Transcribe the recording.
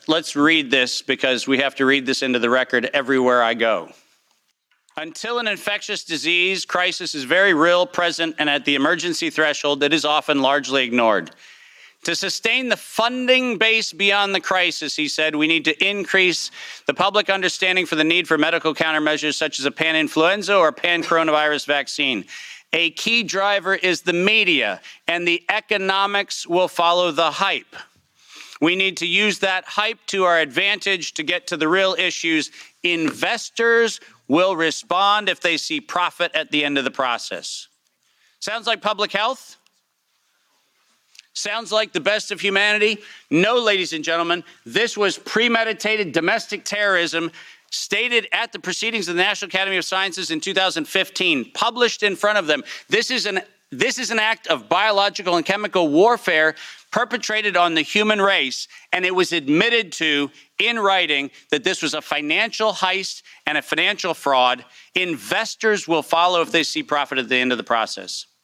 let's read this because we have to read this into the record everywhere I go. Until an infectious disease crisis is very real, present, and at the emergency threshold, it is often largely ignored. To sustain the funding base beyond the crisis, he said, we need to increase the public understanding for the need for medical countermeasures such as a pan-influenza or pan-coronavirus vaccine. A key driver is the media, and the economics will follow the hype. We need to use that hype to our advantage to get to the real issues. Investors will respond if they see profit at the end of the process. Sounds like public health? Sounds like the best of humanity? No, ladies and gentlemen, this was premeditated domestic terrorism stated at the proceedings of the National Academy of Sciences in 2015, published in front of them. This is an act of biological and chemical warfare perpetrated on the human race, and it was admitted to in writing that this was a financial heist and a financial fraud. Investors will follow if they see profit at the end of the process.